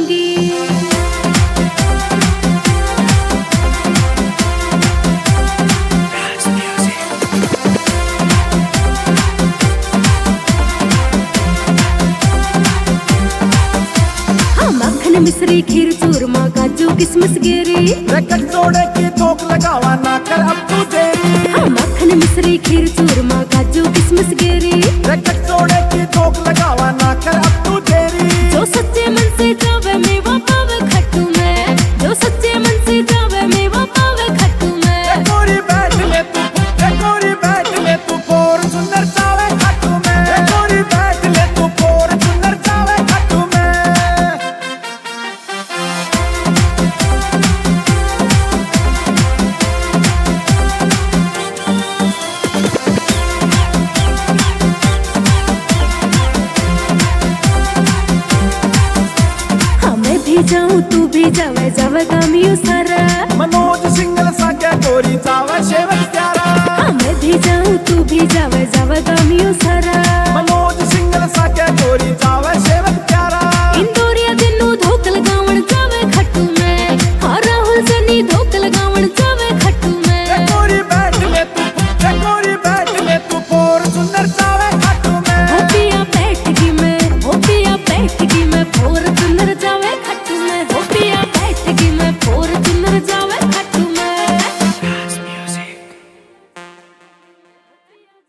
करूंगी। मक्खन मिश्री खीर चूरमा काजू किशमिश गेरी, जोड़े की थोक लगावा ना कर अब तू देरी। मक्खन मिश्री खीर चूरमा काजू किशमिश गेरी, जोड़े की थोक लगावा ना कर अब तू देरी। जो सच्चे मन से जावे मेवा पावे खट्टू में, जो सच्चे मन से जावे मेवा पावे खट्टू में। गोरी बैठ ले तू, गोरी बैठ ले तू फोर सुंदर जावे खट्टू में। गोरी बैठ ले तू फोर सुंदर जावे खट्टू में। जाऊं तू भी जावे जावे गामियों सारा, मनोज सिंगल सा क्या गोरी जावे शेवक प्यारा। मैं भी जाऊं तू भी जावे जावे गामियों सारा, मनोज सिंगल सा क्या गोरी जावे शेवक प्यारा।